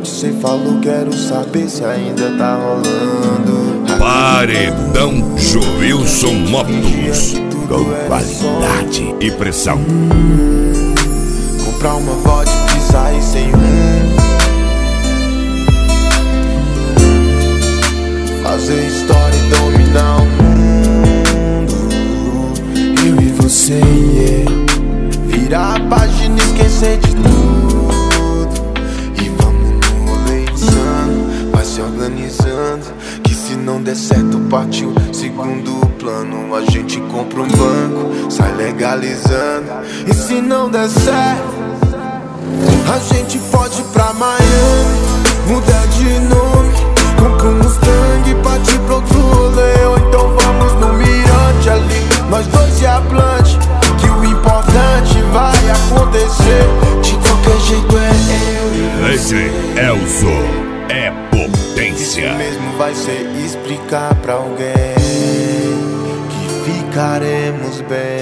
noite cê falou, quero saber se ainda tá rolando. Paredão Joilson Motos, com qualidade e pressão. Comprar uma vodka e sair sem fazer história e dominar o mundo. Eu e você, yeah. Virar a página e esquecer de tudo. E vamos no rolê insano, vai se organizando, que se não der certo partiu segundo plano. A gente compra um banco, sai legalizando. E se não der certo, a gente pode ir pra Miami, mudar de nome, compra um Mustang, partir pro outro rolê. Ou então vamos no mirante ali, nós dois e a Blunt, que o importante vai acontecer. De qualquer jeito é eu e Esse é o Zo, é potência. isso mesmo vai ser explicar pra alguém que ficaremos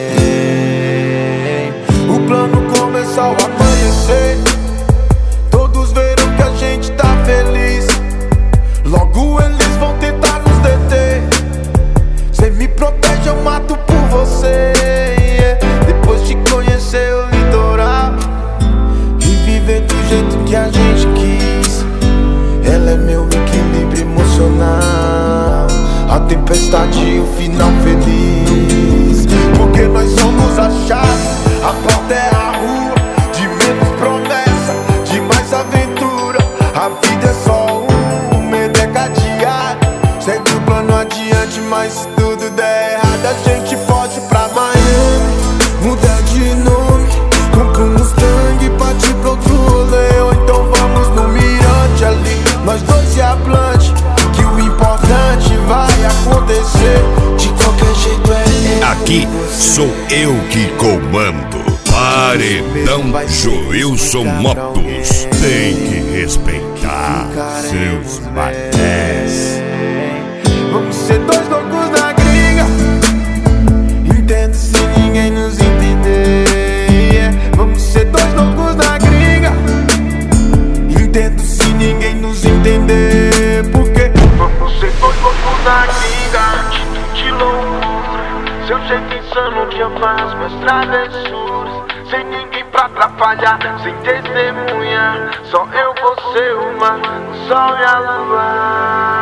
bem. O plano começou a amanhecer, todos viram que a gente tá feliz. Logo eles vão tentar nos deter. Cê me protege, eu mato por você, yeah. Depois de conhecer o litoral e viver do jeito que a gente quis, ela é meu equilíbrio emocional, a tempestade e o final feliz. Porque nós somos a chave, a porta é a rua, de menos promessa, de mais aventura. A vida é só medo é cadeado, segue o plano adiante, mas se tudo der errado, a gente pode ir pra Miami, mudar de nome, compra um Mustang, partir pro outro rolê. Ou então vamos no mirante ali, nós dois e a Blunt, que o importante vai acontecer. De qualquer jeito é eu. Aqui sou eu que comando. Paredão Joilson Motos, tem que respeitar seus matés. Vamos ser dois loucos na gringa, entendo se ninguém nos entender, yeah. Vamos ser dois loucos na gringa, entendo se ninguém nos entender. Porque vamos ser dois loucos na gringa, atitude de loucura, seu jeito insano que eu faço minhas travessuras, sem ninguém pra atrapalhar, sem testemunha, só eu, você, o mar, o sol e a lua.